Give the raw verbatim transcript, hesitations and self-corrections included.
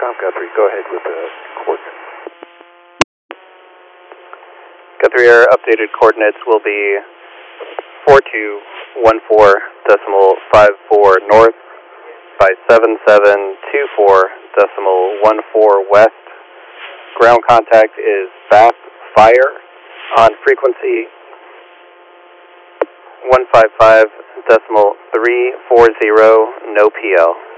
Tom Guthrie, go ahead with the coordinates. Guthrie, our updated coordinates will be four two one four decimal five four north by seven seven two four decimal one four west. Ground contact is fast fire on frequency one five five decimal three four zero, no P L.